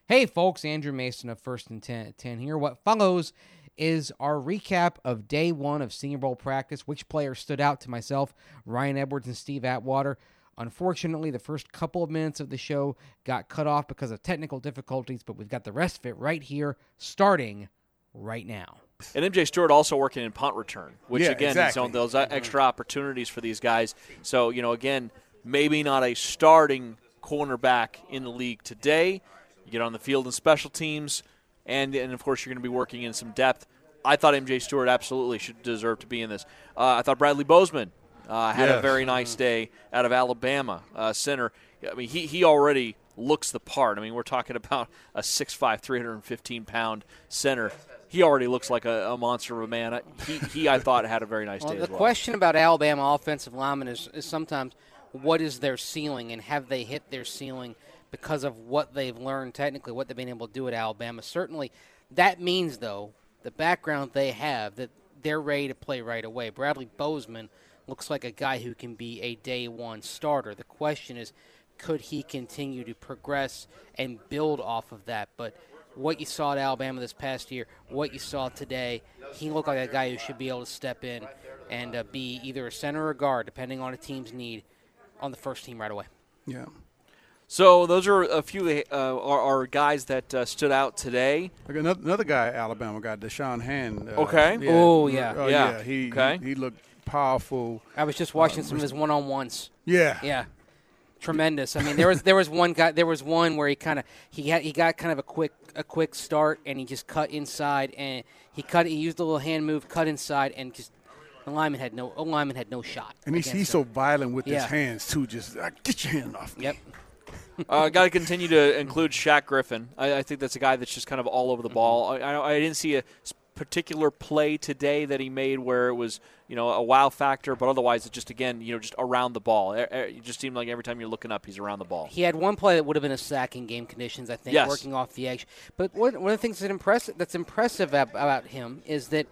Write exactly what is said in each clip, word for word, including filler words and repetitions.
Hey folks, Andrew Mason of First and ten, ten here. What follows is our recap of day one of Senior Bowl practice. Which players stood out to myself, Ryan Edwards and Steve Atwater. Unfortunately, the first couple of minutes of the show got cut off because of technical difficulties, but we've got the rest of it right here, starting right now. And M J Stewart also working in punt return, which, yeah, again, exactly. is on those extra opportunities for these guys. So, you know, again, maybe not a starting cornerback in the league today. You get on the field in special teams, and, and of course, you're going to be working in some depth. I thought M J Stewart absolutely should deserve to be in this. Uh, I thought Bradley Bozeman uh, had yes. a very nice day out of Alabama uh, center. I mean, he, he already looks the part. I mean, we're talking about a six five, three hundred fifteen pound center. He already looks like a, a monster of a man. He, he, I thought, had a very nice well, day the as well. question about Alabama offensive linemen is, is sometimes what is their ceiling and have they hit their ceiling because of what they've learned technically, what they've been able to do at Alabama. Certainly that means, though, the background they have, that they're ready to play right away. Bradley Bozeman looks like a guy who can be a day one starter. The question is, could he continue to progress and build off of that? But what you saw at Alabama this past year, what you saw today, he looked like a guy who should be able to step in and uh, be either a center or guard, depending on a team's need, on the first team right away. Yeah. So those are a few uh, are, are guys that uh, stood out today. Like another, another guy, Alabama guy, Deshaun Hand. Uh, Okay. Yeah, Oh, yeah. Uh, Yeah. yeah. He, Okay. he he looked powerful. I was just watching some of his one-on-ones. Yeah. Yeah. Tremendous. I mean, there was there was one guy. There was one where he kind of he had he got kind of a quick a quick start, and he just cut inside, and he cut. He used a little hand move, cut inside, and just the lineman had no. The lineman had no shot. And he's, he's him. so violent with Yeah. his hands too. Just uh, get your hand off me. Yep. uh, Got to continue to include Shaq Griffin. I, I think that's a guy that's just kind of all over the ball. I, I, I didn't see a particular play today that he made where it was, you know, a wow factor, but otherwise it's just, again, you know, just around the ball. It, it just seemed like every time you're looking up, he's around the ball. He had one play that would have been a sack in game conditions, I think, Yes. working off the edge. But one, one of the things that impressive, that's impressive ab- about him is that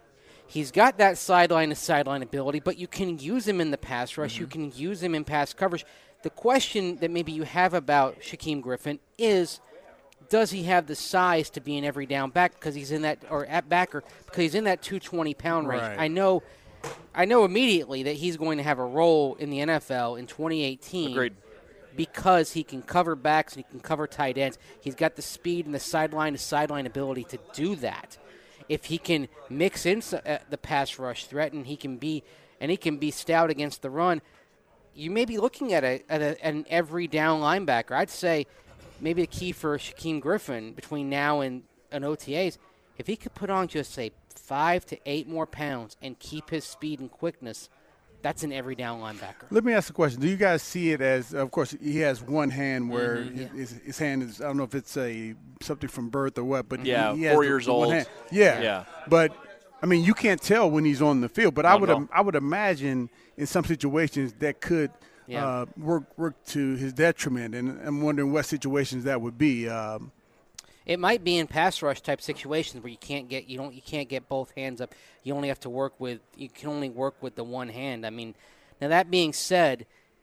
he's got that sideline to sideline ability, but you can use him in the pass rush. Mm-hmm. You can use him in pass coverage. The question that maybe you have about Shaquem Griffin is, does he have the size to be an every down back because he's in that or at backer because he's in that two hundred twenty pound range? Right. I know, I know immediately that he's going to have a role in the N F L in twenty eighteen. Agreed. Because he can cover backs and he can cover tight ends. He's got the speed and the sideline to sideline ability to do that. If he can mix in uh, the pass rush threat and he can be and he can be stout against the run, you may be looking at a at a, an every down linebacker. I'd say maybe the key for Shaquem Griffin between now and an O T As, if he could put on just say five to eight more pounds and keep his speed and quickness, that's an every down linebacker. Let me ask a question. Do you guys see it as, of course, he has one hand where Mm-hmm, yeah. his, his hand is, I don't know if it's a something from birth or what, but Yeah, he, he has four the- years the one old. hand. Yeah. Yeah. But, I mean, you can't tell when he's on the field, but I No, would no. I would imagine in some situations that could Yeah. uh, work work to his detriment, and I'm wondering what situations that would be. Um, It might be in pass rush type situations where you can't get you don't you can't get both hands up. You only have to work with you can only work with the one hand. I mean, now that being said,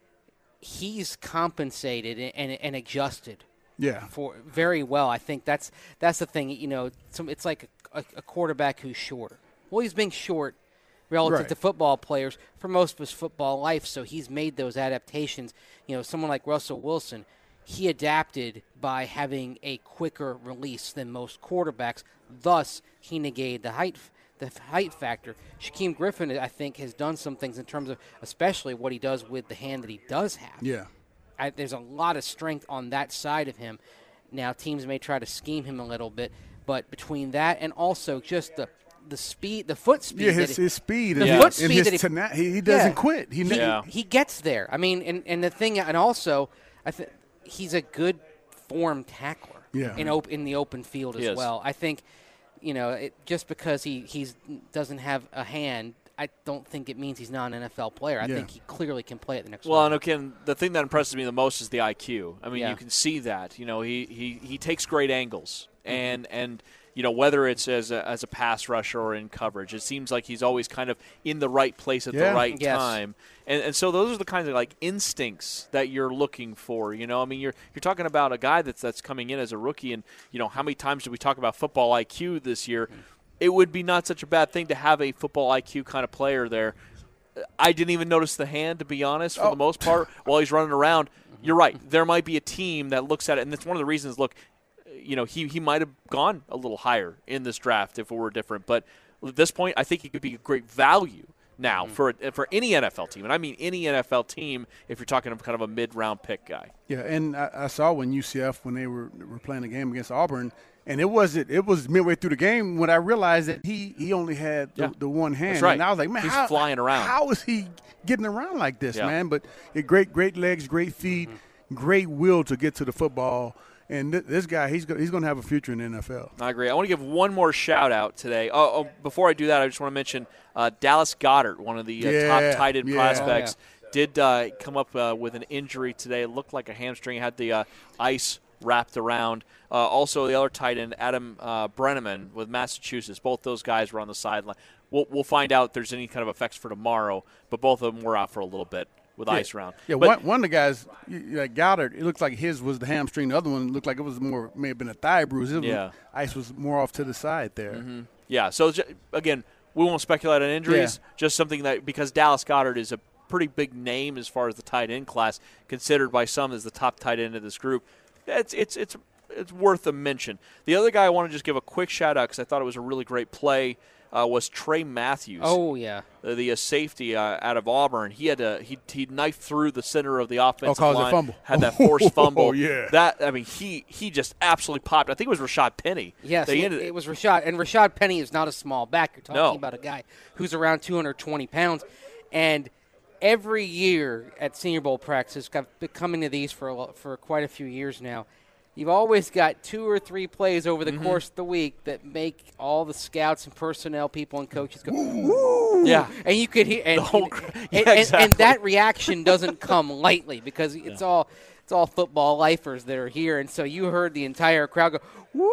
he's compensated and and, and adjusted yeah. for very well. I think that's that's the thing. You know, some, it's like a, a quarterback who's shorter. Well, he's been short relative Right. to football players for most of his football life, so he's made those adaptations. You know, someone like Russell Wilson, he adapted by having a quicker release than most quarterbacks. Thus, he negated the height the height factor. Shaquem Griffin, I think, has done some things in terms of especially what he does with the hand that he does have. Yeah. I, there's a lot of strength on that side of him. Now, teams may try to scheme him a little bit, but between that and also just the the speed, the foot speed. Yeah, that his, he- his speed the and foot his, and speed his that he- tena- he, he doesn't Yeah. quit. He, he, Yeah. he gets there. I mean, and, and the thing, and also, I think he's a good form tackler Yeah. in op- in the open field He as is. well. I think, you know, it, just because he he's doesn't have a hand, I don't think it means he's not an N F L player. I Yeah. think he clearly can play at the next Well, level. and again, the thing that impresses me the most is the I Q. I mean, Yeah. you can see that. You know, he, he, he takes great angles, and and you know, whether it's as a, as a pass rusher or in coverage. It seems like he's always kind of in the right place at Yeah. the right Yes. time. And and so those are the kinds of like instincts that you're looking for. You know, I mean, you're you're talking about a guy that's that's coming in as a rookie, and you know, how many times did we talk about football I Q this year? It would be not such a bad thing to have a football I Q kind of player there. I didn't even notice the hand, to be honest, for Oh. the most part, while he's running around. You're right. There might be a team that looks at it, and that's one of the reasons, look, you know, he, he might have gone a little higher in this draft if it were different. But at this point, I think he could be a great value now Mm-hmm. for for any N F L team. And I mean any N F L team if you're talking of kind of a mid-round pick guy. Yeah, and I, I saw when U C F, when they were, were playing the game against Auburn, and it wasn't. It was midway through the game when I realized that he, he only had the, Yeah. the one hand. That's right. And I was like, man, He's how, flying around. How is he getting around like this, Yeah. man? But it, great, great legs, great feet, Mm-hmm. great will to get to the football. And th- this guy, he's go- he's going to have a future in the N F L. I agree. I want to give one more shout out today. Oh, oh before I do that, I just want to mention uh, Dallas Goddard, one of the uh, Yeah, top tight end yeah. prospects, Oh, did uh, come up uh, with an injury today. It looked like a hamstring. Had the uh, ice wrapped around. Uh, also, the other tight end, Adam uh, Brenneman with Massachusetts. Both those guys were on the sideline. We'll, we'll find out if there's any kind of effects for tomorrow, but both of them were out for a little bit with Yeah. ice around. Yeah, But- one, one of the guys, y- like Goddard, it looked like his was the hamstring. The other one looked like it was more, may have been a thigh bruise. It was, Yeah. ice was more off to the side there. Yeah, so ju- again, we won't speculate on injuries. Yeah. Just something that because Dallas Goddard is a pretty big name as far as the tight end class, considered by some as the top tight end of this group. It's it's it's it's worth a mention. The other guy I want to just give a quick shout out because I thought it was a really great play uh, was Trey Matthews. Oh, yeah. the, the uh, safety uh, out of Auburn. He had to he he knifed through the center of the offensive caused a line. fumble. Had that forced fumble. Oh, yeah. That I mean he he just absolutely popped. I think it was Rashad Penny. Yes, They it, ended it was Rashad. And Rashad Penny is not a small back. You're talking No. about a guy who's around two hundred twenty pounds. And every year at Senior Bowl practice, I've been coming to these for, a, lo- for quite a few years now, you've always got two or three plays over the Mm-hmm. course of the week that make all the scouts and personnel people and coaches go, woo! Yeah. And you could hear, and, whole cr- and, Yeah, and- and exactly. that reaction doesn't come lightly because it's all it's all football lifers that are here, and so you heard the entire crowd go,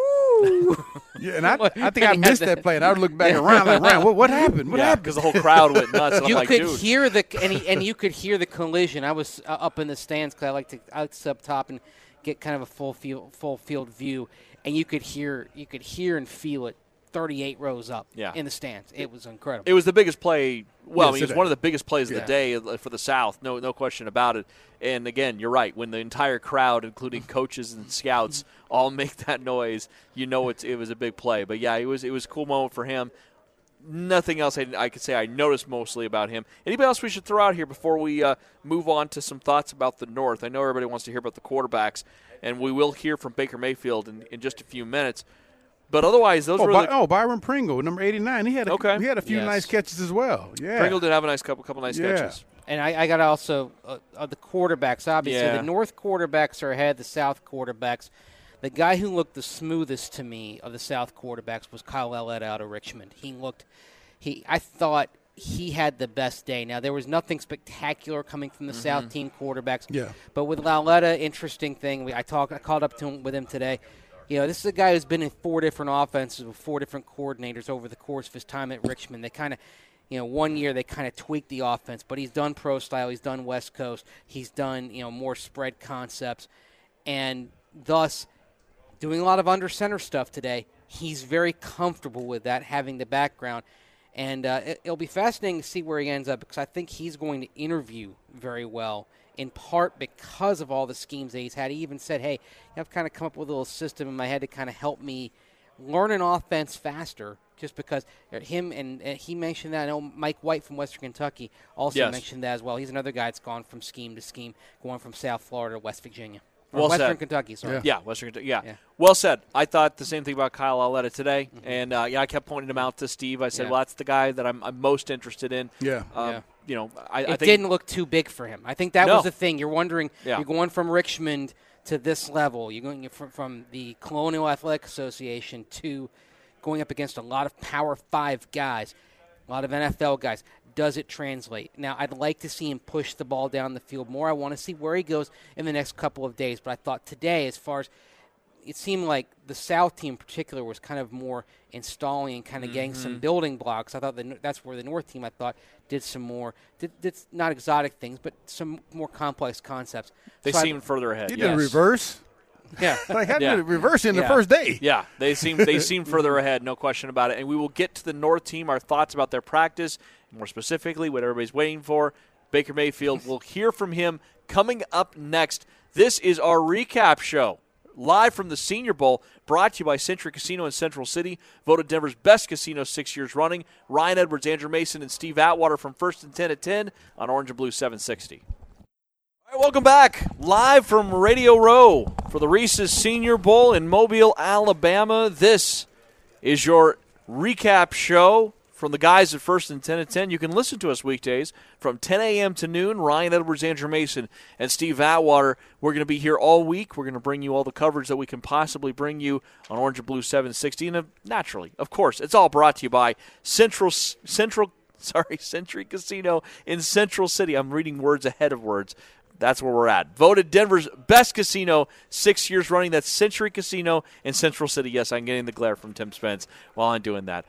woo! Yeah, and I, I think And I he had missed the- that play, and I would look back around like, Ryan, what, what happened? What yeah, happened? because the whole crowd went nuts. And you I'm like, could dude. hear the and, he, and you could hear the collision. I was uh, up in the stands because I like to I like to sit up top and get kind of a full field full field view, and you could hear you could hear and feel it thirty-eight rows up Yeah. in the stands. It was incredible. It was the biggest play. Well, I Yes, mean, it was today. one of the biggest plays of Yeah. the day uh, for the South. No, no question about it. And again, you're right. When the entire crowd, including coaches and scouts, all make that noise, you know it's it was a big play. But yeah, it was it was a cool moment for him. Nothing else I, I could say I noticed mostly about him. Anybody else we should throw out here before we uh, move on to some thoughts about the North? I know everybody wants to hear about the quarterbacks, and we will hear from Baker Mayfield in, in just a few minutes. But otherwise, those Oh, were By, the, oh, Byron Pringle, number eighty-nine. He had a, Okay. he had a few Yes. nice catches as well. Yeah. Pringle did have a nice couple couple nice Yeah. catches. And I, I got to also uh, uh, the quarterbacks. Obviously, Yeah. the North quarterbacks are ahead. The South quarterbacks. The guy who looked the smoothest to me of the South quarterbacks was Kyle Elliott out of Richmond. He looked. He. I thought he had the best day. Now there was nothing spectacular coming from the South team quarterbacks. Yeah. But with Lauletta, interesting thing. We, I talked. I called up to him with him today. You know, this is a guy who's been in four different offenses with four different coordinators over the course of his time at Richmond. They kind of, you know, one year they kind of tweaked the offense, but he's done pro style, he's done West Coast, he's done, you know, more spread concepts, and thus doing a lot of under center stuff today. He's very comfortable with that, having the background. And uh, it, it'll be fascinating to see where he ends up because I think he's going to interview very well, in part because of all the schemes that he's had. He even said, hey, I've kind of come up with a little system in my head to kind of help me learn an offense faster, just because him and uh, he mentioned that. I know Mike White from Western Kentucky also Yes. mentioned that as well. He's another guy that's gone from scheme to scheme, going from South Florida to West Virginia. Or Well Western said. Kentucky, sorry. Yeah. Yeah, Western Kentucky. Yeah. Yeah. Well said. I thought the same thing about Kyle Lauletta today, and uh, yeah, I kept pointing him out to Steve. I said, Yeah. "Well, that's the guy that I'm, I'm most interested in." Yeah. Um, Yeah. You know, I, I It think didn't look too big for him. I think that No. was the thing. You're wondering, Yeah. you're going from Richmond to this level. You're going from, from the Colonial Athletic Association to going up against a lot of Power Five guys, a lot of N F L guys. Does it translate? Now, I'd like to see him push the ball down the field more. I want to see where he goes in the next couple of days. But I thought today, as far as it seemed like the South team in particular was kind of more installing and kind of mm-hmm. getting some building blocks. I thought the, that's where the North team, I thought, did some more, did, did not exotic things, but some more complex concepts. They so seemed I, further ahead. You yes. did reverse. Yeah. Like, how yeah. did it reverse in yeah. the first day? Yeah, they seem they seem further ahead, no question about it. And we will get to the North team, our thoughts about their practice, more specifically what everybody's waiting for. Baker Mayfield, we'll hear from him coming up next. This is our recap show, live from the Senior Bowl, brought to you by Century Casino in Central City, voted Denver's best casino six years running. Ryan Edwards, Andrew Mason, and Steve Atwater from First and ten at ten on Orange and Blue seven sixty. All right, welcome back, live from Radio Row for the Reese's Senior Bowl in Mobile, Alabama. This is your recap show from the guys at First and ten at ten. You can listen to us weekdays from ten a.m. to noon. Ryan Edwards, Andrew Mason, and Steve Atwater. We're going to be here all week. We're going to bring you all the coverage that we can possibly bring you on Orange and Blue seven sixty. And uh, naturally, of course, it's all brought to you by Central Central. Sorry, Century Casino in Central City. I'm reading words ahead of words. That's where we're at. Voted Denver's best casino six years running. That's Century Casino in Central City. Yes, I'm getting the glare from Tim Spence while I'm doing that.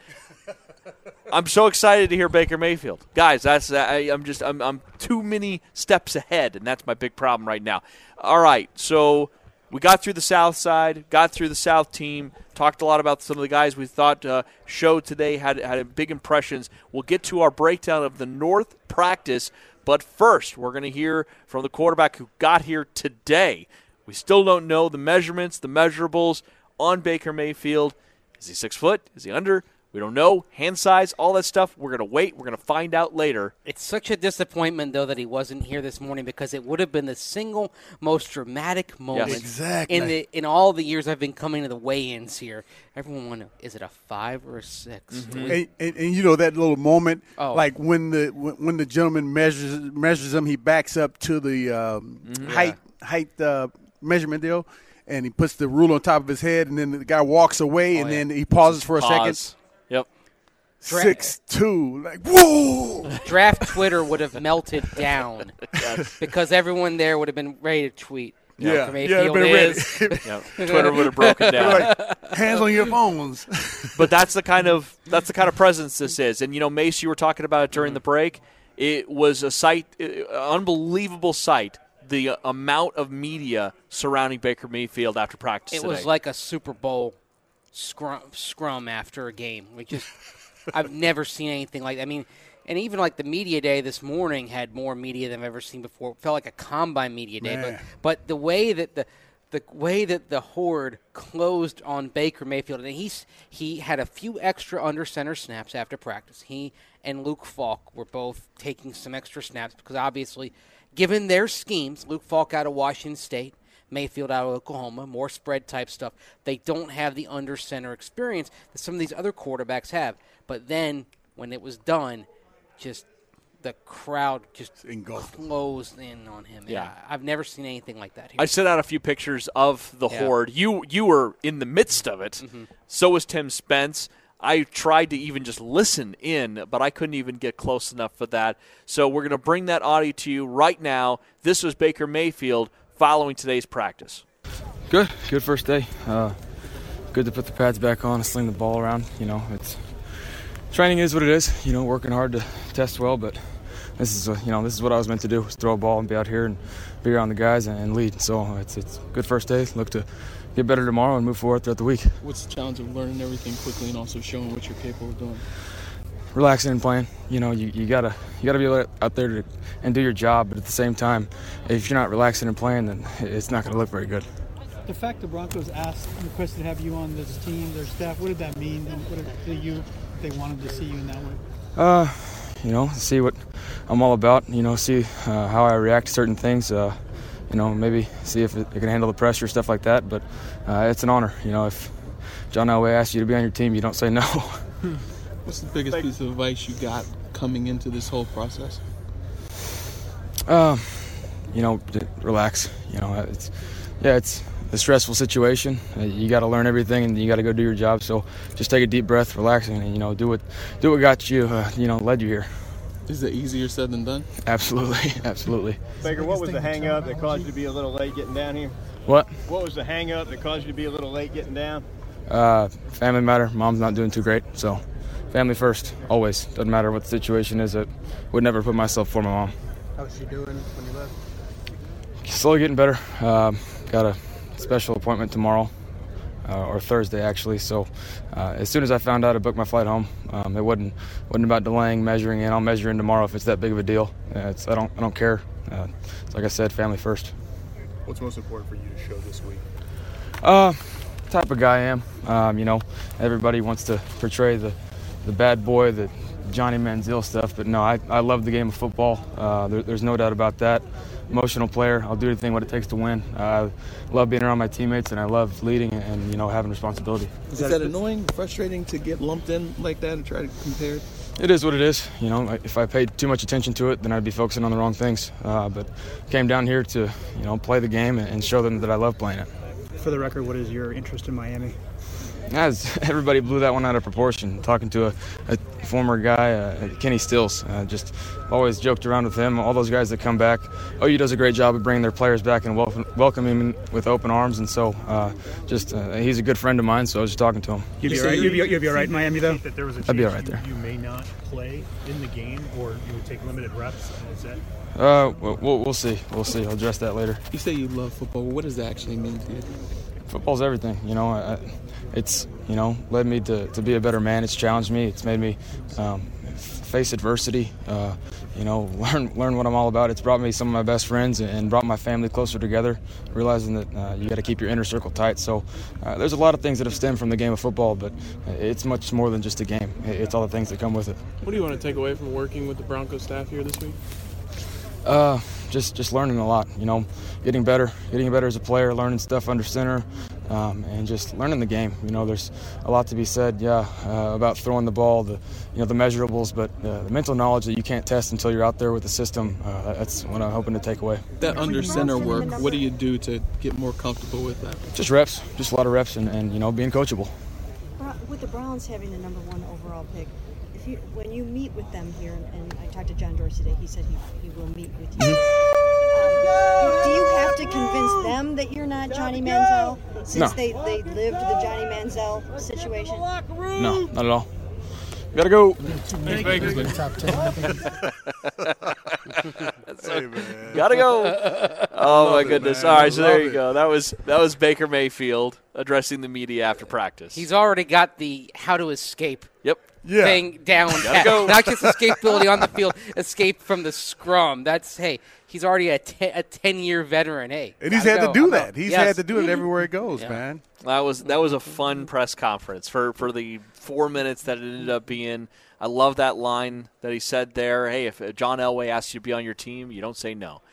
I'm so excited to hear Baker Mayfield, guys. That's I, I'm just I'm I'm too many steps ahead, and that's my big problem right now. All right, so we got through the South side, got through the South team, talked a lot about some of the guys we thought uh, showed today had had big impressions. We'll get to our breakdown of the North practice, but first we're going to hear from the quarterback who got here today. We still don't know the measurements, the measurables on Baker Mayfield. Is he six foot? Is he under? We don't know. Hand size, all that stuff. We're going to wait. We're going to find out later. It's such a disappointment, though, that he wasn't here this morning because it would have been the single most dramatic moment yes. exactly. in the in all the years I've been coming to the weigh-ins here. Everyone wonder, is it a five or a six? Mm-hmm. And, and, and you know that little moment, oh. like when the when, when the gentleman measures measures him, he backs up to the um, mm-hmm. height yeah. height uh, measurement deal, and he puts the ruler on top of his head, and then the guy walks away, oh, and yeah. then he pauses for a Pause. second. Yep. Six two, like whoa! Draft Twitter would have melted down yes. because everyone there would have been ready to tweet. Yeah, yeah, been is. ready. yep. Twitter would have broken down. Like, hands on your phones. But that's the kind of that's the kind of presence this is. And you know, Mace, you were talking about it during mm-hmm. the break. It was a sight, uh, unbelievable sight. The uh, amount of media surrounding Baker Mayfield after practice. It today. was like a Super Bowl scrum, scrum after a game. We just. I've never seen anything like that. I mean, and even like the media day this morning had more media than I've ever seen before. It felt like a combine media day. Man. But but the way that the the way that the horde closed on Baker Mayfield, and he's he had a few extra under center snaps after practice. He and Luke Falk were both taking some extra snaps because obviously, given their schemes, Luke Falk out of Washington State, Mayfield out of Oklahoma, more spread type stuff. They don't have the under center experience that some of these other quarterbacks have. But then when it was done, just the crowd just engulfed. Closed in on him. Yeah, I, I've never seen anything like that here. I sent out a few pictures of the yeah. horde. You you were in the midst of it. Mm-hmm. So was Tim Spence. I tried to even just listen in, but I couldn't even get close enough for that. So we're going to bring that audio to you right now. This was Baker Mayfield following today's practice. Good. Good first day. Uh, good to put the pads back on and sling the ball around. You know, it's training is what it is. You know, working hard to test well, but this is, a, you know, this is what I was meant to do, was throw a ball and be out here and be around the guys and, and lead. So it's it's good first day. Look to get better tomorrow and move forward throughout the week. What's the challenge of learning everything quickly and also showing what you're capable of doing? Relaxing and playing. You know, you, you gotta you gotta be out there to, and do your job, but at the same time, if you're not relaxing and playing, then it's not gonna look very good. The fact the Broncos asked and requested to have you on this team, their staff, what did that mean? And what did you, they wanted to see you in that way? Uh, you know, see what I'm all about. You know, see uh, how I react to certain things. Uh, you know, maybe see if it, it can handle the pressure, stuff like that. But uh, it's an honor. You know, if John Elway asks you to be on your team, you don't say no. What's the biggest piece of advice you got coming into this whole process? Um, you know, relax. You know, it's yeah, it's a stressful situation. You got to learn everything, and you got to go do your job. So just take a deep breath, relax, and you know, do what do what got you, uh, you know, led you here. Is it easier said than done? Absolutely, absolutely. Baker, what was the hang-up that caused you to be a little late getting down here? What? What was the hang-up that caused you to be a little late getting down? Uh, family matter. Mom's not doing too great, so family first, always. Doesn't matter what the situation is. I would never put myself before my mom. How's she doing when you left? Slowly getting better. Um, got a special appointment tomorrow, uh, or Thursday actually. So uh, as soon as I found out, I booked my flight home. Um, it wasn't wasn't about delaying, measuring in. I'll measure in tomorrow if it's that big of a deal. Uh, it's, I don't I don't care. Uh, it's like I said, family first. What's most important for you to show this week? Uh, type of guy I am. Um, you know, everybody wants to portray the the bad boy, the Johnny Manziel stuff, but no, I, I love the game of football. Uh, there, there's no doubt about that. Emotional player. I'll do anything what it takes to win. Uh, I love being around my teammates, and I love leading and, and you know having responsibility. Is that annoying, frustrating to get lumped in like that and try to compare? It is what it is. You know, if I paid too much attention to it, then I'd be focusing on the wrong things. Uh, but came down here to you know play the game and show them that I love playing it. For the record, what is your interest in Miami? As everybody blew that one out of proportion. Talking to a, a former guy, uh, Kenny Stills, uh, just always joked around with him. All those guys that come back, O U does a great job of bringing their players back and welcome, welcoming him with open arms. And so, uh, just uh, he's a good friend of mine. So I was just talking to him. You'd be all right. You'd be, you'd be all right in Miami, though. That there was a I'd be all chance right there. You, you may not play in the game, or you would take limited reps. Is that? Uh, we'll, we'll see. We'll see. I'll address that later. You say you love football. What does that actually mean to you? Football's everything. You know, I, it's you know led me to, to be a better man. It's challenged me. It's made me um, face adversity. Uh, you know, learn learn what I'm all about. It's brought me some of my best friends and brought my family closer together. Realizing that uh, you got to keep your inner circle tight. So uh, there's a lot of things that have stemmed from the game of football, but it's much more than just a game. It's all the things that come with it. What do you want to take away from working with the Broncos staff here this week? Uh, just just learning a lot, you know, getting better, getting better as a player, learning stuff under center, um, and just learning the game. You know, there's a lot to be said, yeah, uh, about throwing the ball, the you know the measurables, but uh, the mental knowledge that you can't test until you're out there with the system. Uh, that's what I'm hoping to take away. That under center work, what do you do to get more comfortable with that? Just reps, just a lot of reps, and, and you know, being coachable. With the Browns having the number one overall pick, if you, when you meet with them here, and I talked to John Dorsey today, he said he, he will meet with you. Um, do you have to convince them that you're not Johnny Manziel since No. they, they lived the Johnny Manziel situation? No, not at all. Gotta go. So, gotta go. Oh my goodness! All right, so there you go. That was that was Baker Mayfield addressing the media after practice. He's already got the how to escape Yep. Yeah. thing down. Gotta go. Not just escapability on the field, escape from the scrum. That's hey, he's already a te- a ten year veteran. Hey, And he's gotta had go. to do I'm that. out. He's Yes. had to do it everywhere he goes, Yeah. man. That was that was a fun press conference for, for the four minutes that it ended up being. I love that line that he said there. Hey, if John Elway asks you to be on your team, you don't say no,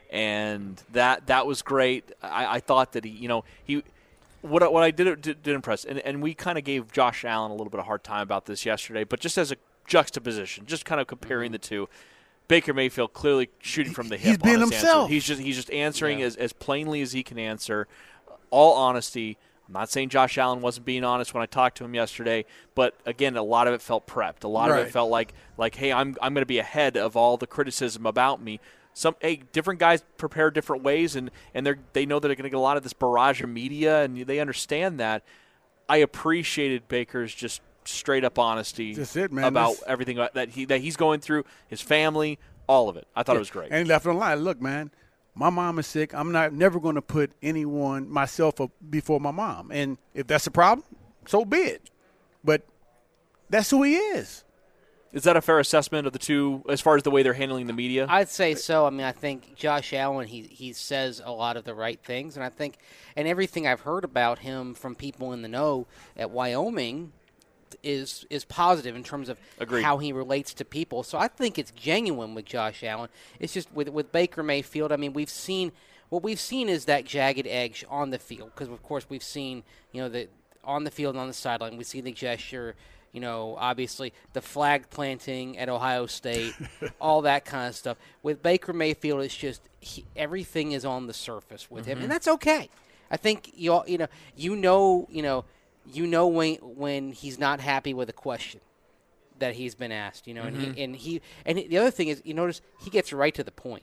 and that that was great. I, I thought that he, you know, he what I- what I did did, did impress, and and we kind of gave Josh Allen a little bit of a hard time about this yesterday, but just as a juxtaposition, just kind of comparing the two. Baker Mayfield clearly shooting from the hip. He's being on his himself. answer. He's just he's just answering as, as plainly as he can answer. All honesty. I'm not saying Josh Allen wasn't being honest when I talked to him yesterday, but again, a lot of it felt prepped. A lot of Right. it felt like like, hey, I'm I'm going to be ahead of all the criticism about me. Some hey, different guys prepare different ways, and and they they know that they're going to get a lot of this barrage of media, and they understand that. I appreciated Baker's just straight up honesty That's it, man. about That's- everything that he that he's going through, his family, all of it. I thought it was great. And he left it on the line. Look, man, my mom is sick. I'm not never going to put anyone, myself, up before my mom. And if that's a problem, so be it. But that's who he is. Is that a fair assessment of the two as far as the way they're handling the media? I'd say so. I mean, I think Josh Allen, he he says a lot of the right things, and I think, and everything I've heard about him from people in the know at Wyoming is is positive in terms of Agreed. how he relates to people. So I think it's genuine with Josh Allen. It's just with with Baker Mayfield. I mean, we've seen what we've seen is that jagged edge on the field because of course we've seen you know the on the field and on the sideline we see the gesture. You know, obviously the flag planting at Ohio State, all that kind of stuff. With Baker Mayfield, it's just he, everything is on the surface with him, Mhm. and that's okay. I think you all, you know you know you know you know when when he's not happy with a question that he's been asked. You know, and Mhm. he and he and the other thing is you notice he gets right to the point.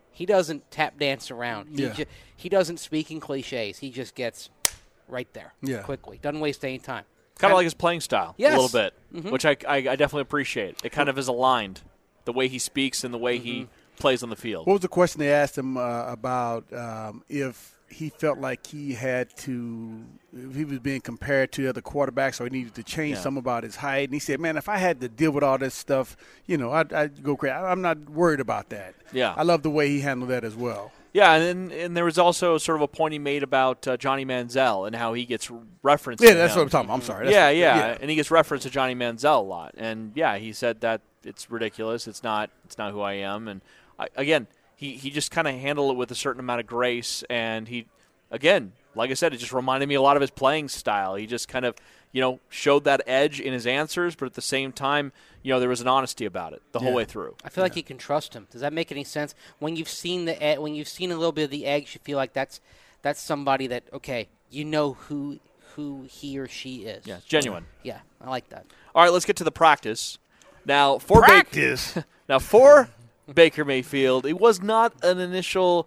He doesn't tap dance around. He, Yeah. ju- he doesn't speak in cliches. He just gets right there Yeah. quickly. Doesn't waste any time. Kind of like his playing style Yes. a little bit, Mhm. which I, I, I definitely appreciate. It kind of is aligned, the way he speaks and the way he plays on the field. What was the question they asked him uh, about um, if he felt like he had to, if he was being compared to other quarterbacks or he needed to change Yeah. something about his height? And he said, man, if I had to deal with all this stuff, you know, I'd, I'd go crazy. I'm not worried about that. Yeah. I love the way he handled that as well. Yeah, and and there was also sort of a point he made about uh, Johnny Manziel and how he gets referenced. Yeah, to that's him. what I'm talking about. I'm sorry. That's yeah, what- yeah, yeah. and he gets referenced to Johnny Manziel a lot. And yeah, he said that it's ridiculous. It's not. It's not who I am. And I, again, he he just kind of handled it with a certain amount of grace. And he, again, like I said, it just reminded me a lot of his playing style. He just kind of, you know, showed that edge in his answers, but at the same time, you know, there was an honesty about it the whole Yeah. way through. I feel like you can trust him. Does that make any sense? When you've seen the e- when you've seen a little bit of the eggs, you feel like that's that's somebody that okay, you know who who he or she is. Yeah, it's genuine. Yeah, I like that. All right, let's get to the practice. Now, for Practice? Baker, now for Baker Mayfield, it was not an initial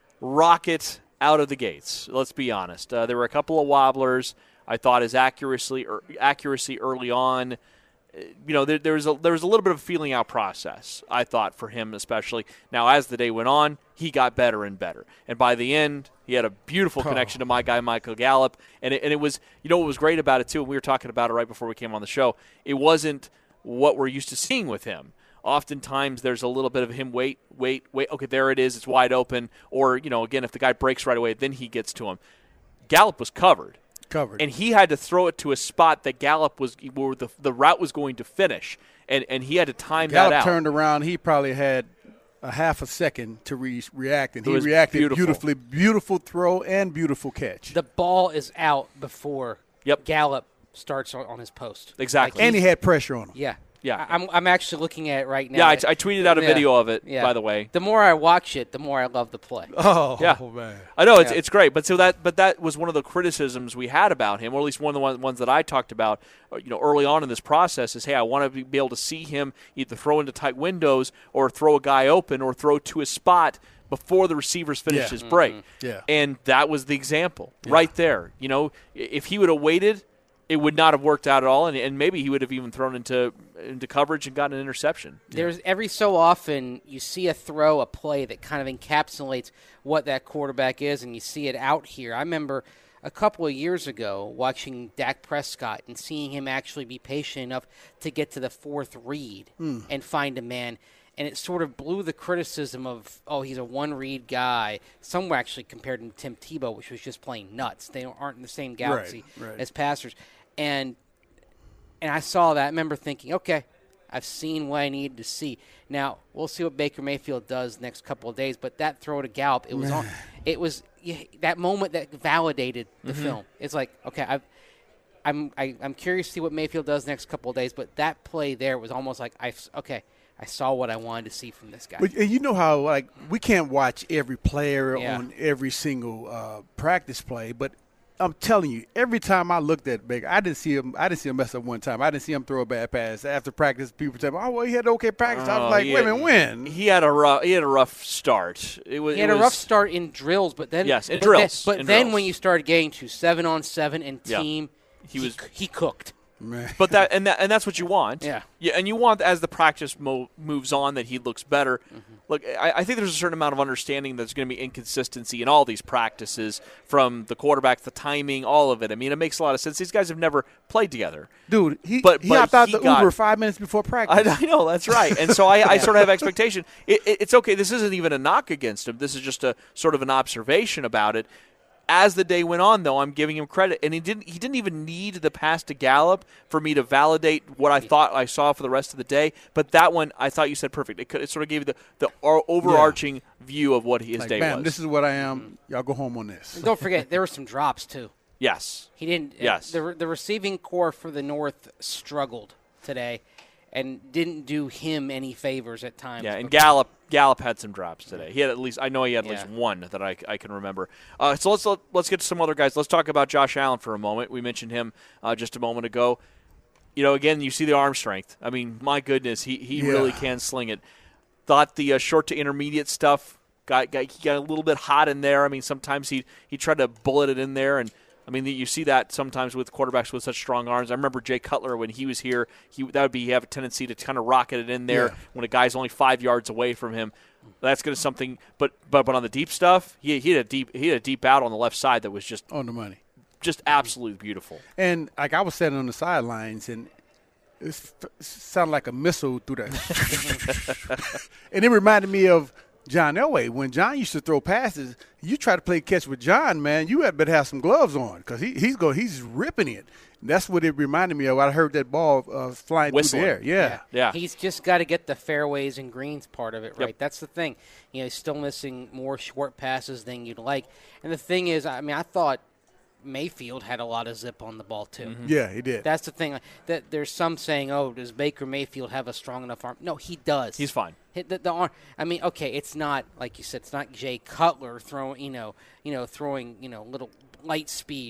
rocket out of the gates. Let's be honest. Uh, there were a couple of wobblers. I thought his accuracy er, accuracy early on, uh, you know, there, there was a there was a little bit of a feeling out process. I thought for him especially. Now, as the day went on, he got better and better, and by the end, he had a beautiful Oh. connection to my guy Michael Gallup, and it, and it was, you know, what was great about it too. And we were talking about it right before we came on the show. It wasn't what we're used to seeing with him. Oftentimes there's a little bit of him, wait, wait, wait, okay, there it is, it's wide open. Or, you know, again, if the guy breaks right away, then he gets to him. Gallup was covered. Covered. And he had to throw it to a spot that Gallup was, where the, the route was going to finish. And, and he had to time Gallup that out. turned around. He probably had a half a second to re- react, and It he was reacted beautiful. beautifully. Beautiful throw and beautiful catch. The ball is out before Yep. Gallup starts on, on his post. Exactly. And he had pressure on him. Yeah. Yeah. I- I'm I'm actually looking at it right now. Yeah, I, I tweeted out a Yeah. video of it, Yeah. by the way. The more I watch it, the more I love the play. Oh, Yeah. man. I know it's Yeah. it's great, but so that but that was one of the criticisms we had about him, or at least one of the ones, ones that I talked about, uh, you know, early on in this process. Is hey, I want to be able to see him either throw into tight windows or throw a guy open or throw to a spot before the receivers finish Yeah. his break. Yeah. And that was the example right there. You know, i- if he would have waited, it would not have worked out at all, and, and maybe he would have even thrown into into coverage and gotten an interception. There's every so often you see a throw, a play that kind of encapsulates what that quarterback is, and you see it out here. I remember a couple of years ago watching Dak Prescott and seeing him actually be patient enough to get to the fourth read Hmm. and find a man. And it sort of blew the criticism of, oh, he's a one-read guy. Some were actually compared him to Tim Tebow, which was just plain nuts. They aren't in the same galaxy Right, right. as passers. And and I saw that. I remember thinking, okay, I've seen what I needed to see. Now we'll see what Baker Mayfield does next couple of days. But that throw to Gallup, it was on. It was yeah, that moment that validated the Mm-hmm. film. It's like, okay, I've, I'm I, I'm curious to see what Mayfield does next couple of days. But that play there was almost like I okay, I saw what I wanted to see from this guy. But and you know how like we can't watch every player Yeah. on every single uh, practice play, but I'm telling you, every time I looked at Baker, I didn't see him. I didn't see him mess up one time. I didn't see him throw a bad pass after practice. People tell me, "Oh, well, he had okay practice." I Oh, was like, he "Wait a had- minute, when?" He had a rough he had a rough start. It was He had it a was, rough start in drills, but then Yes, in but drills, Then, but in then drills. when you started getting to seven on seven and Yeah. team, He was- he cooked. Man. But that and that and that's what you want. Yeah. Yeah, and you want as the practice mo- moves on that he looks better. Mm-hmm. Look, I, I think there's a certain amount of understanding there's going to be inconsistency in all these practices, from the quarterback, the timing, all of it. I mean, it makes a lot of sense. These guys have never played together. Dude, he But- he but hopped out he the got- Uber five minutes before practice. I, I know, that's right. And so I, I sort of have expectation. It, it, it's okay. This isn't even a knock against him. This is just a sort of an observation about it. As the day went on, though, I'm giving him credit, and he didn't. He didn't even need the pass to Gallup for me to validate what I thought I saw for the rest of the day. But that one, I thought you said perfect. It, could, it sort of gave you the the o- overarching view of what his like, day bam, was. this is what I am. Y'all go home on this. And don't forget, there were some drops too. yes, He didn't. Yes. The the receiving core for the North struggled today, and didn't do him any favors at times. yeah. And But- Gallup Gallup had some drops today. He had at least I know he had at least Yeah. one that I, I can remember. Uh, so let's let, let's get to some other guys. Let's talk about Josh Allen for a moment. We mentioned him uh, just a moment ago. You know, again, you see the arm strength. I mean, my goodness, he he Yeah. really can sling it. Thought the uh, short to intermediate stuff got, got he got a little bit hot in there. I mean, sometimes he he tried to bullet it in there, and I mean, you see that sometimes with quarterbacks with such strong arms. I remember Jay Cutler when he was here. He that would be he have a tendency to kind of rocket it in there Yeah. when a guy's only five yards away from him. That's going to something. But but but on the deep stuff, he he had a deep he had a deep out on the left side that was just on the money, just absolutely beautiful. And like I was standing on the sidelines, and it sounded like a missile through that. And it reminded me of John Elway. When John used to throw passes, you try to play catch with John, man, you had better have some gloves on because he, he's go he's ripping it. And that's what it reminded me of. I heard that ball uh, flying Whistling. through the air. Yeah, yeah. He's just got to get the fairways and greens part of it right. Yep. That's the thing. You know, he's still missing more short passes than you'd like. And the thing is, I mean, I thought Mayfield had a lot of zip on the ball too. Mm-hmm. Yeah, he did. That's the thing. That there's some saying, "Oh, does Baker Mayfield have a strong enough arm?" No, he does. He's fine. Hit the, the arm. I mean, okay, it's not like you said. It's not Jay Cutler throwing, you know, you know, throwing, you know, little light speed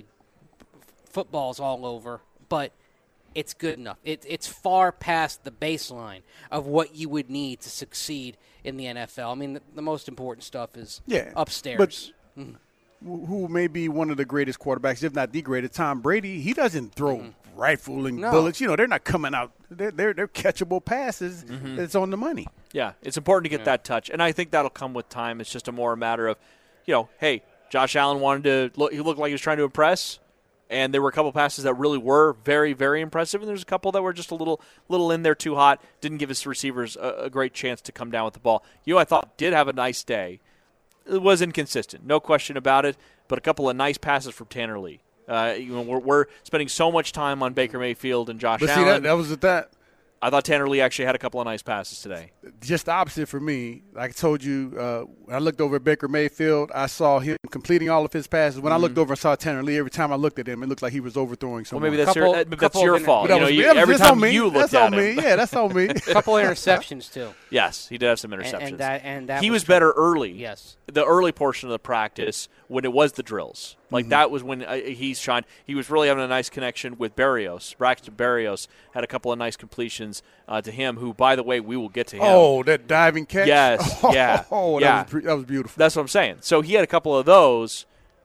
footballs all over, but it's good enough. It, it's far past the baseline of what you would need to succeed in the N F L. I mean, the, the most important stuff is yeah, upstairs. But mm. who may be one of the greatest quarterbacks, if not the greatest, Tom Brady, he doesn't throw mm-hmm. rifling no. bullets. You know, they're not coming out. They're, they're, they're catchable passes. Mm-hmm. It's on the money. Yeah, it's important to get yeah. that touch, and I think that'll come with time. It's just a more a matter of, you know, hey, Josh Allen wanted to look, he looked like he was trying to impress, and there were a couple passes that really were very, very impressive, and there's a couple that were just a little little in there too hot, didn't give his receivers a, a great chance to come down with the ball. You, I thought, did have a nice day. It was inconsistent, no question about it, but a couple of nice passes from Tanner Lee. Uh, you know, we're, we're spending so much time on Baker Mayfield and Josh but Allen. See, that, that was at that. I thought Tanner Lee actually had a couple of nice passes today. Just the opposite for me. Like I told you, uh, when I looked over at Baker Mayfield, I saw him completing all of his passes. When mm-hmm. I looked over and saw Tanner Lee, every time I looked at him, it looked like he was overthrowing someone. Well, maybe that's couple, your, uh, that's your fault. That You know, was, you, that every was, time me. you looked that's at on him. me. Yeah, that's on me. A couple interceptions, too. Yes, he did have some interceptions. And, and that, and that he was, was better early. Yes. The early portion of the practice when it was the drills. Like, mm-hmm. that was when uh, he shined. He was really having a nice connection with Berrios. Braxton Berrios had a couple of nice completions uh, to him, who, by the way, we will get to him. Oh, that diving catch? Yes, oh, yeah. Oh, yeah. That, was pre- that was beautiful. That's what I'm saying. So he had a couple of those.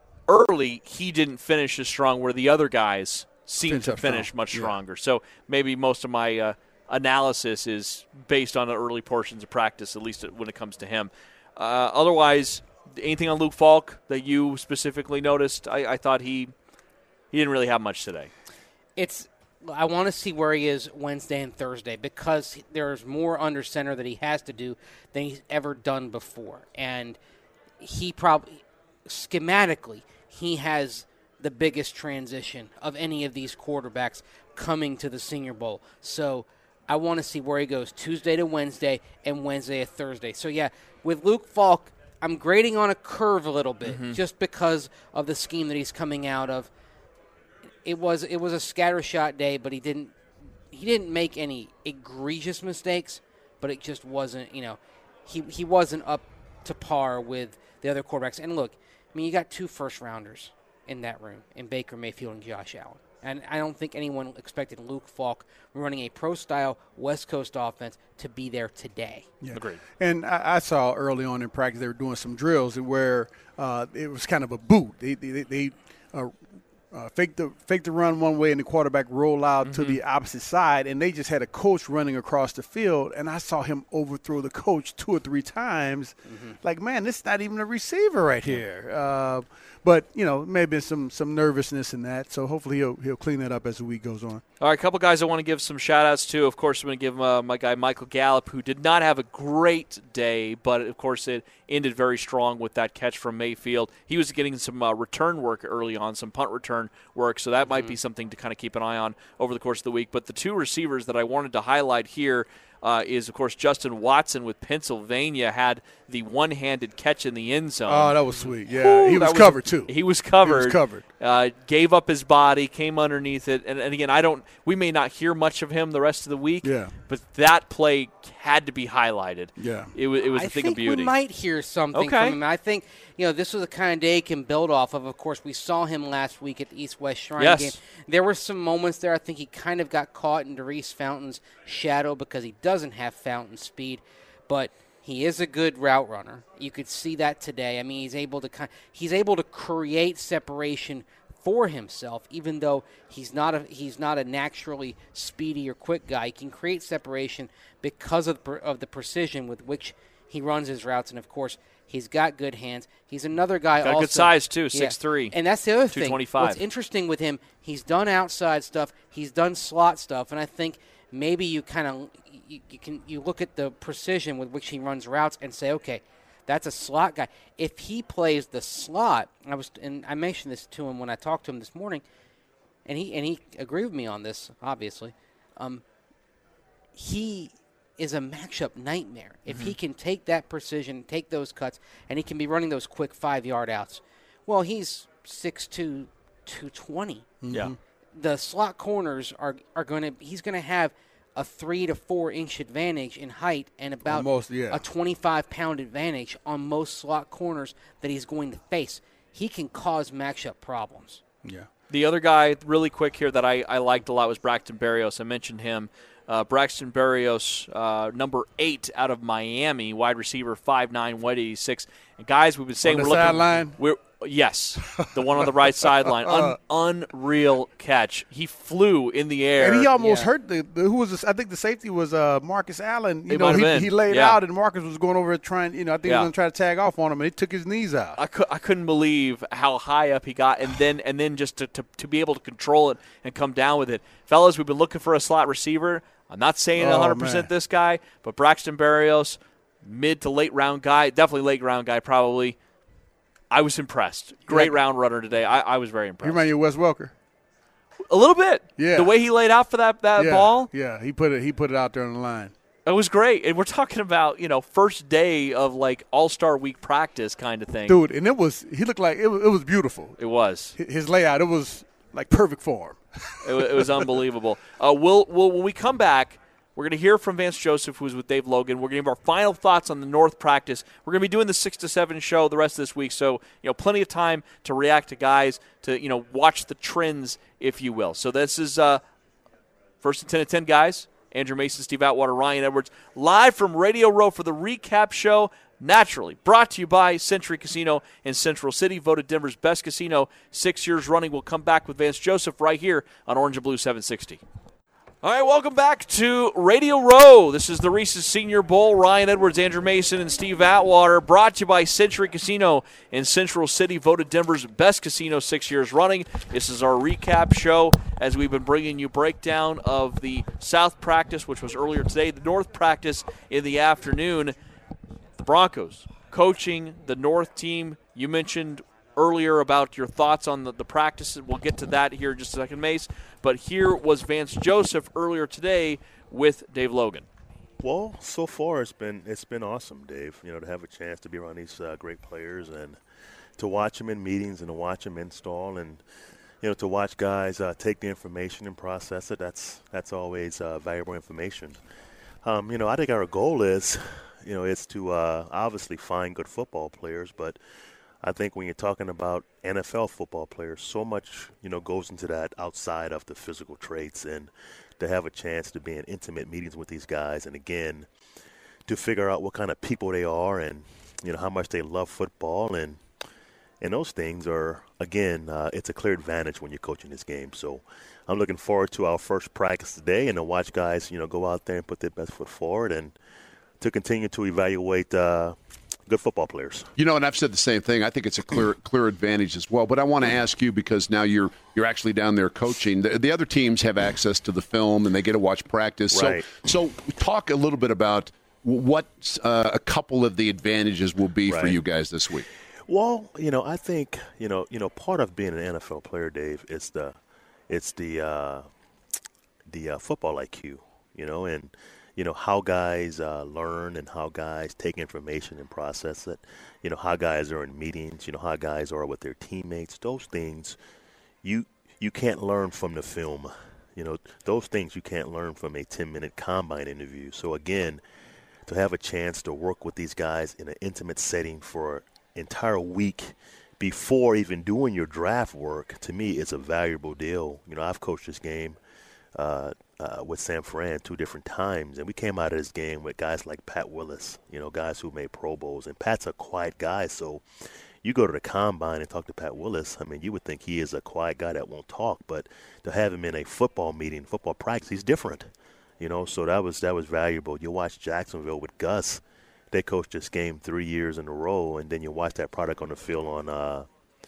Early, he didn't finish as strong where the other guys seemed Finish to finish strong. much Yeah. stronger. So maybe most of my uh, analysis is based on the early portions of practice, at least when it comes to him. Uh, otherwise, anything on Luke Falk that you specifically noticed? I, I thought he he didn't really have much today. It's I want to see where he is Wednesday and Thursday because there's more under center that he has to do than he's ever done before. And he probably, schematically, he has the biggest transition of any of these quarterbacks coming to the Senior Bowl. So I want to see where he goes Tuesday to Wednesday and Wednesday to Thursday. So, yeah, with Luke Falk, I'm grading on a curve a little bit mm-hmm. just because of the scheme that he's coming out of. It was it was a scattershot day, but he didn't he didn't make any egregious mistakes, but it just wasn't, you know, he he wasn't up to par with the other quarterbacks. And look, I mean, you got two first rounders in that room, in Baker Mayfield and Josh Allen. And I don't think anyone expected Luke Falk running a pro-style West Coast offense to be there today. Yeah. Agreed. And I, I saw early on in practice they were doing some drills where uh, it was kind of a boot. They they, they uh, uh, fake the fake the run one way and the quarterback roll out mm-hmm. to the opposite side, and they just had a coach running across the field, and I saw him overthrow the coach two or three times. Mm-hmm. Like, man, this is not even a receiver right here. Uh, But, you know, maybe some some nervousness in that. So hopefully he'll he'll clean that up as the week goes on. All right, a couple guys I want to give some shout-outs to. Of course, I'm going to give uh, my guy Michael Gallup, who did not have a great day, but, of course, it ended very strong with that catch from Mayfield. He was getting some uh, return work early on, some punt return work, so that mm-hmm. might be something to kind of keep an eye on over the course of the week. But the two receivers that I wanted to highlight here Uh, is, of course, Justin Watson with Pennsylvania had the one-handed catch in the end zone. Oh, that was sweet. Yeah, Ooh, he was, was covered, too. He was covered. He was covered. Uh, gave up his body, came underneath it. And, and, again, I don't. we may not hear much of him the rest of the week, yeah. but that play had to be highlighted. Yeah. It, was, it was a I thing think of beauty. we might hear something okay. from him. I think, you know, this was the kind of day he can build off of. Of course, we saw him last week at the East-West Shrine yes. game. There were some moments there. I think he kind of got caught in Darius Fountain's shadow because he doesn't have Fountain speed. But He is a good route runner. You could see that today. I mean, he's able to kind he's able to create separation for himself, even though he's not a he's not a naturally speedy or quick guy. He can create separation because of the, of the precision with which he runs his routes, and of course, he's got good hands. He's another guy. Got also, good size too, yeah. six three. And that's the other thing. two twenty-five. What's interesting with him, he's done outside stuff, he's done slot stuff, and I think maybe you kind of you, you can you look at the precision with which he runs routes and say, okay, that's a slot guy. If he plays the slot, I was and I mentioned this to him when I talked to him this morning, and he and he agreed with me on this. Obviously, um, he is a matchup nightmare. If Mm-hmm. he can take that precision, take those cuts, and he can be running those quick five-yard outs. Well, he's six two, two twenty. Yeah. The slot corners are are going to. He's going to have a three to four inch advantage in height and about Almost, yeah. a twenty-five pound advantage on most slot corners that he's going to face. He can cause matchup problems. Yeah. The other guy, really quick here, that I, I liked a lot was Braxton Berrios. I mentioned him. Uh, Braxton Berrios, uh, number eight out of Miami, wide receiver, five nine, one eighty-six. And guys, we've been saying On the we're looking. sideline? We're yes, the one on the right sideline, Un, unreal catch. He flew in the air, And he almost Yeah. hurt the, the who was this, I think the safety was uh, Marcus Allen. You It know, might have he, been. he laid Yeah. out and Marcus was going over trying. You know, I think Yeah. he was going to try to tag off on him, and he took his knees out. I, cou- I couldn't believe how high up he got, and then and then just to, to, to be able to control it and come down with it. Fellas, we've been looking for a slot receiver. I'm not saying Oh, one hundred percent man. this guy, but Braxton Berrios, mid to late round guy, definitely late round guy probably. I was impressed. Great like- round runner today. I, I was very You impressed. remind you of Wes Welker. A little bit. Yeah. The way he laid out for that, that yeah. ball, Yeah, he put it. He put it out there on the line. it was great. And we're talking about, you know, first day of like All-Star Week practice kind of thing. Dude, and it was. He looked like it was, it was beautiful. It was. Hi- His layout, it was like perfect for him. It, wa- it was unbelievable. Uh, we'll, we'll, when we come back, we're going to hear from Vance Joseph, who's with Dave Logan. We're going to give our final thoughts on the North practice. We're going to be doing the six to seven show the rest of this week, so you know, plenty of time to react to guys, to you know, watch the trends, if you will. So this is uh, First and ten to ten, guys. Andrew Mason, Steve Atwater, Ryan Edwards, live from Radio Row for the recap show. Naturally, brought to you by Century Casino in Central City, voted Denver's best casino six years running. We'll come back with Vance Joseph right here on Orange and Blue seven sixty. All right, welcome back to Radio Row. This is the Reese's Senior Bowl. Ryan Edwards, Andrew Mason, and Steve Atwater, brought to you by Century Casino in Central City, voted Denver's best casino six years running. This is our recap show as we've been bringing you breakdown of the South practice, which was earlier today, the North practice in the afternoon. The Broncos coaching the North team. You mentioned earlier about your thoughts on the, the practice. We'll get to that here in just a second, Mace. But here was Vance Joseph earlier today with Dave Logan. Well, so far it's been it's been awesome, Dave. You know, to have a chance to be around these uh, great players and to watch them in meetings and to watch them install and you know to watch guys uh, take the information and process it. That's that's always uh, valuable information. Um, you know, I think our goal is, you know, is to uh, obviously find good football players, but I think when you're talking about N F L football players, so much, you know, goes into that outside of the physical traits, and to have a chance to be in intimate meetings with these guys, and again, to figure out what kind of people they are, and you know how much they love football, and and those things are, again, uh, it's a clear advantage when you're coaching this game. So I'm looking forward to our first practice today, and to watch guys, you know, go out there and put their best foot forward, and to continue to evaluate Uh, good football players. You know, and I've said the same thing. I think it's a clear clear advantage as well. But I want to ask you, because now you're you're actually down there coaching. The, the other teams have access to the film and they get to watch practice. Right. So, so talk a little bit about what uh, a couple of the advantages will be for Right. you guys this week. Well, you know, I think you know, you know, part of being an N F L player, Dave, is the it's the uh, the uh, football I Q. You know, and you know how guys uh, learn and how guys take information and process it. You know how guys are in meetings. You know how guys are with their teammates. Those things you you can't learn from the film. You know those things you can't learn from a ten-minute combine interview. So again, to have a chance to work with these guys in an intimate setting for an entire week before even doing your draft work, to me, it's a valuable deal. You know I've coached this game uh, uh, with San Fran two different times, and we came out of this game with guys like Pat Willis, you know, guys who made Pro Bowls, and Pat's a quiet guy, so you go to the combine and talk to Pat Willis, I mean, you would think he is a quiet guy that won't talk, but to have him in a football meeting, football practice, he's different, you know, so that was that was valuable. You watch Jacksonville with Gus. They coached this game three years in a row, and then you watch that product on the field on uh,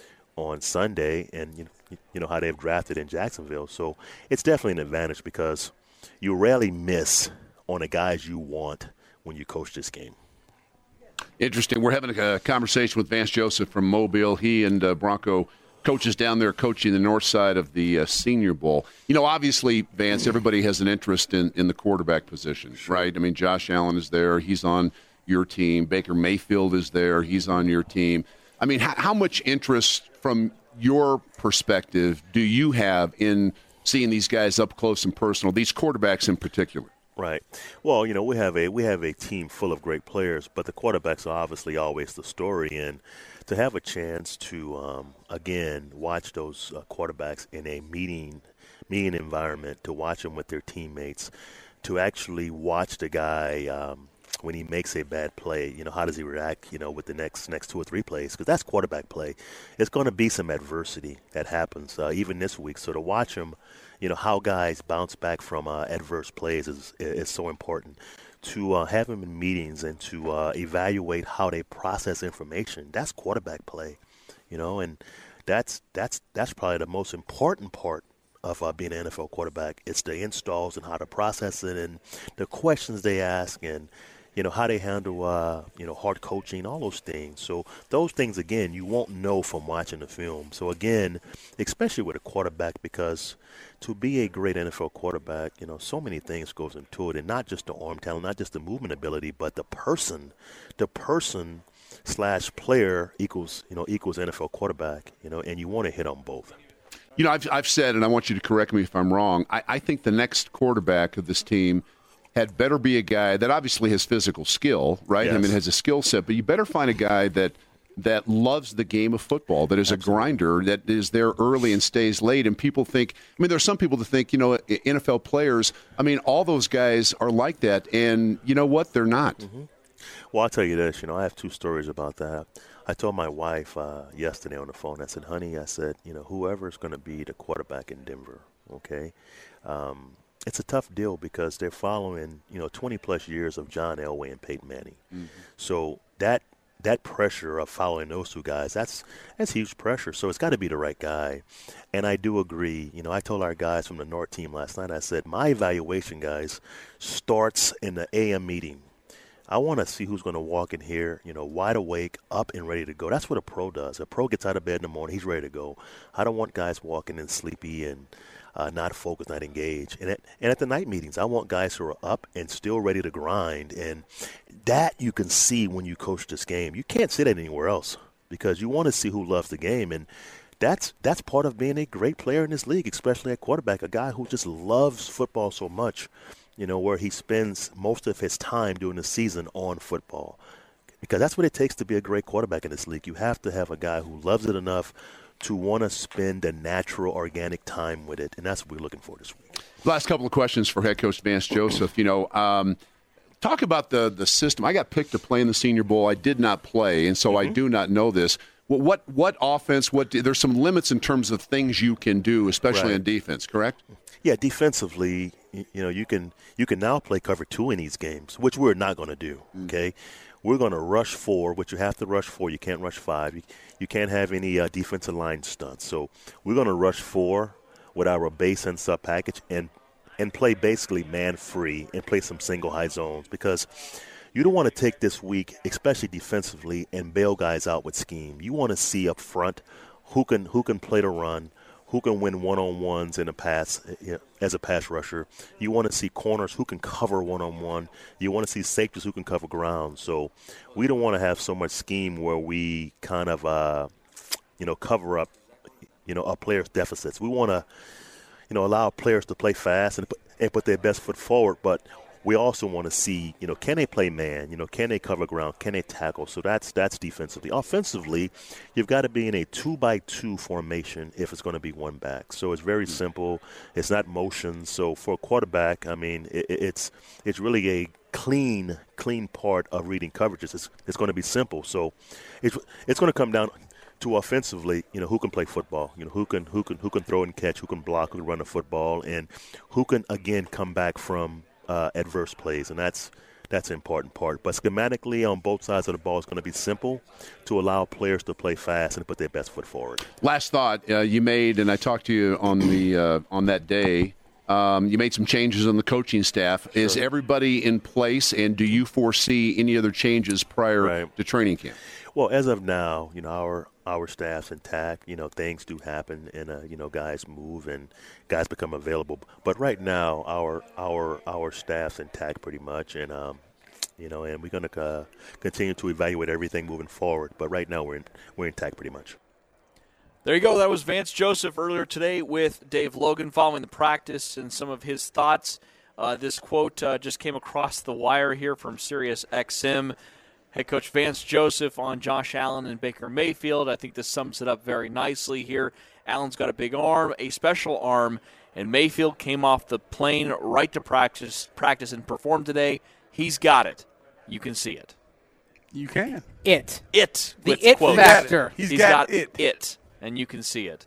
on Sunday, and you know, you know how they've drafted in Jacksonville. So it's definitely an advantage because you rarely miss on the guys you want when you coach this game. Interesting. We're having a conversation with Vance Joseph from Mobile. He and uh, Bronco coaches down there coaching the north side of the uh, Senior Bowl. You know, obviously, Vance, everybody has an interest in, in the quarterback position, sure. right? I mean, Josh Allen is there. He's on your team. Baker Mayfield is there. He's on your team. I mean, how, how much interest from your perspective do you have in seeing these guys up close and personal, these quarterbacks in particular? Right. Well, you know, we have a we have a team full of great players, but the quarterbacks are obviously always the story. And to have a chance to, um, again, watch those uh, quarterbacks in a meeting, meeting environment, to watch them with their teammates, to actually watch the guy um, when he makes a bad play, you know, how does he react, you know, with the next next two or three plays? Because that's quarterback play. It's going to be some adversity that happens, uh, even this week. So to watch him, you know, how guys bounce back from uh, adverse plays is is so important. To uh, have them in meetings and to uh, evaluate how they process information, that's quarterback play, you know, and that's that's that's probably the most important part of uh, being an N F L quarterback. It's the installs and how to process it and the questions they ask and, you know, how they handle, uh, you know, hard coaching, all those things. So those things, again, you won't know from watching the film. So, again, especially with a quarterback, because to be a great N F L quarterback, you know, so many things goes into it, and not just the arm talent, not just the movement ability, but the person, the person slash player equals, you know, equals N F L quarterback, you know, and you want to hit on both. You know, I've, I've said, and I want you to correct me if I'm wrong, I, I think the next quarterback of this team had better be a guy that obviously has physical skill, right? Yes. I mean, has a skill set, but you better find a guy that that loves the game of football, that is Absolutely. a grinder, that is there early and stays late. And people think, I mean, there's some people that think, you know, N F L players, I mean, all those guys are like that. And you know what? They're not. Mm-hmm. Well, I'll tell you this, you know, I have two stories about that. I told my wife uh, yesterday on the phone, I said, honey, I said, you know, whoever's going to be the quarterback in Denver, okay, um, it's a tough deal because they're following, you know, twenty-plus years of John Elway and Peyton Manning. Mm-hmm. So that that pressure of following those two guys, that's that's huge pressure. So it's got to be the right guy. And I do agree. You know, I told our guys from the North team last night, I said, my evaluation, guys, starts in the A M meeting. I want to see who's going to walk in here, you know, wide awake, up and ready to go. That's what a pro does. A pro gets out of bed in the morning, he's ready to go. I don't want guys walking in sleepy and uh, not focused, not engaged. And at, and at the night meetings, I want guys who are up and still ready to grind. And that you can see when you coach this game. You can't see that anywhere else because you want to see who loves the game. And that's that's part of being a great player in this league, especially at quarterback, a guy who just loves football so much, you know, where he spends most of his time during the season on football. Because that's what it takes to be a great quarterback in this league. You have to have a guy who loves it enough to want to spend the natural, organic time with it, and that's what we're looking for this week. Last couple of questions for head coach Vance Joseph. You know, um, talk about the, the system. I got picked to play in the Senior Bowl. I did not play, and so mm-hmm. I do not know this. What what, what offense, what there's some limits in terms of things you can do, especially right. on defense, correct? Yeah, defensively, you know, you can you can now play cover two in these games, which we're not going to do, okay? We're going to rush four, which you have to rush four. You can't rush five. You, you can't have any uh, defensive line stunts. So we're going to rush four with our base and sub package and and play basically man-free and play some single high zones because you don't want to take this week, especially defensively, and bail guys out with scheme. You want to see up front who can who can play the run, who can win one-on-ones in a pass you know, as a pass rusher. You want to see corners who can cover one-on-one. You want to see safeties who can cover ground. So we don't want to have so much scheme where we kind of, uh, you know, cover up, you know, our players' deficits. We want to, you know, allow players to play fast and put, and put their best foot forward. But we also want to see, you know, can they play man? You know, can they cover ground? Can they tackle? So that's that's defensively. Offensively, you've got to be in a two-by-two formation if it's going to be one back. So it's very simple. It's not motion. So for a quarterback, I mean, it, it's it's really a clean, clean part of reading coverages. It's, it's going to be simple. So it's it's going to come down to offensively, you know, who can play football, you know, who can who can who can throw and catch, who can block, who can run the football, and who can again come back from uh, adverse plays, and that's that's an important part. But schematically, on both sides of the ball, it's going to be simple to allow players to play fast and put their best foot forward. Last thought uh, you made, and I talked to you on the uh, on that day. Um, you made some changes on the coaching staff. Sure. Is everybody in place, and do you foresee any other changes prior right. to training camp? Well, as of now, you know, our our staff's intact. You know, things do happen, and uh, you know, guys move and guys become available. But right now, our our our staff's intact pretty much, and um, you know, and we're going to uh, continue to evaluate everything moving forward. But right now, we're in, we're intact pretty much. There you go. That was Vance Joseph earlier today with Dave Logan following the practice and some of his thoughts. Uh, this quote uh, just came across the wire here from Sirius X M. Head coach Vance Joseph on Josh Allen and Baker Mayfield. I think this sums it up very nicely here. Allen's got a big arm, a special arm, and Mayfield came off the plane right to practice, practice and perform today. He's got it. You can see it. You can. It. It. The it quotes. factor. He's, He's got, got it. it. And you can see it.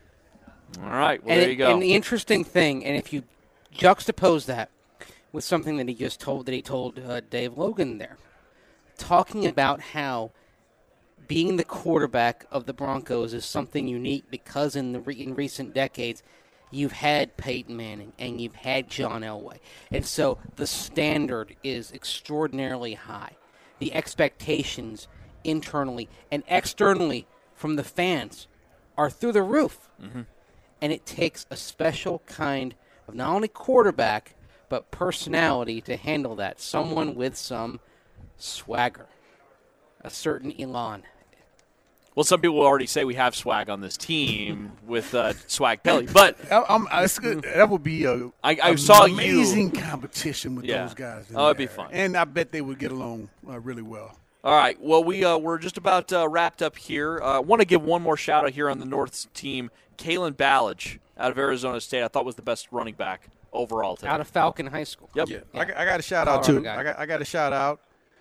All right, well, and there it, you go. And the interesting thing, and if you juxtapose that with something that he just told, that he told uh, Dave Logan there, talking about how being the quarterback of the Broncos is something unique because in the re- in recent decades, you've had Peyton Manning and you've had John Elway. And so the standard is extraordinarily high. The expectations internally and externally from the fans are through the roof. Mm-hmm. And it takes a special kind of not only quarterback, but personality to handle that. Someone with some swagger, a certain elan. Well, some people already say we have swag on this team with uh, Swag Pelly, but I'm, I'm, good. That would be a I, I saw amazing you. competition with yeah. those guys. Oh, it'd there. be fun, and I bet they would get along uh, really well. All right. Well, we uh, we're just about uh, wrapped up here. I uh, want to give one more shout out here on the North team. Kalen Ballage out of Arizona State, I thought was the best running back overall today. Out of Falcon High School. Yep. Yeah. yeah. I, I got a shout out too. I got I got a shout out.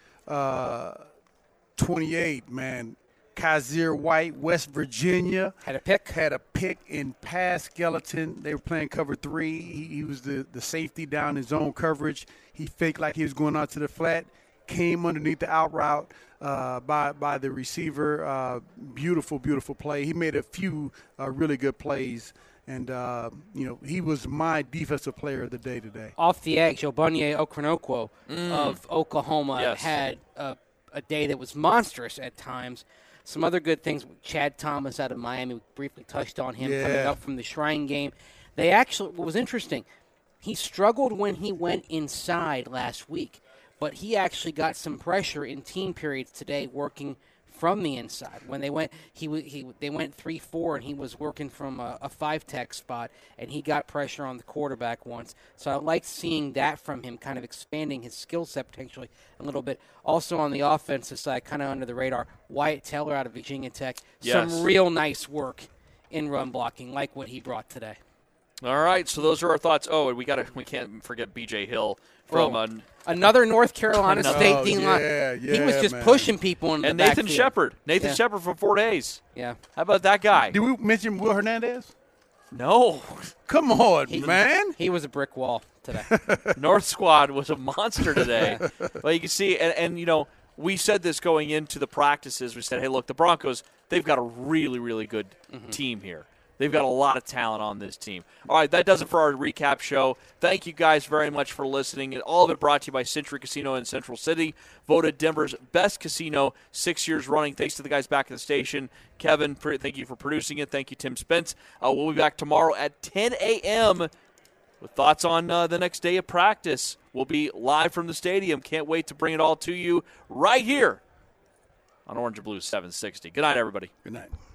Uh, twenty-eight man. Kaiser White, West Virginia. Had a pick. Had a pick in pass skeleton. They were playing cover three. He, he was the, the safety down in zone coverage. He faked like he was going out to the flat. Came underneath the out route uh, by by the receiver. Uh, beautiful, beautiful play. He made a few uh, really good plays. And, uh, you know, he was my defensive player of the day today. Off the edge, Obunye Okoronkwo mm. of Oklahoma yes. had a, a day that was monstrous at times. Some other good things, Chad Thomas out of Miami, we briefly touched on him yeah. coming up from the Shrine game. They actually, what was interesting, he struggled when he went inside last week, but he actually got some pressure in team periods today working from the inside. When they went, he he they went three four, and he was working from a, a five-tech spot, and he got pressure on the quarterback once. So I liked seeing that from him, kind of expanding his skill set potentially a little bit. Also on the offensive side, kind of under the radar, Wyatt Teller out of Virginia Tech. Yes. Some real nice work in run blocking, like what he brought today. All right, so those are our thoughts. Oh, and we got to we can't forget B J Hill from oh, uh, another North Carolina another, State oh, D yeah, line. yeah, he was just man. pushing people in and the Nathan backfield. Shepard. Nathan yeah. Shepard for four days. Yeah. How about that guy? Did we mention Will Hernandez? No. Come on, he, man. He was a brick wall today. North squad was a monster today. Well, you can see, and, and, you know, we said this going into the practices. We said, hey, look, the Broncos, they've got a really, really good mm-hmm. team here. They've got a lot of talent on this team. All right, that does it for our recap show. Thank you guys very much for listening. And all of it brought to you by Century Casino in Central City, voted Denver's best casino six years running. Thanks to the guys back at the station. Kevin, thank you for producing it. Thank you, Tim Spence. Uh, we'll be back tomorrow at ten a.m. with thoughts on uh, the next day of practice. We'll be live from the stadium. Can't wait to bring it all to you right here on Orange and Blue seven sixty. Good night, everybody. Good night.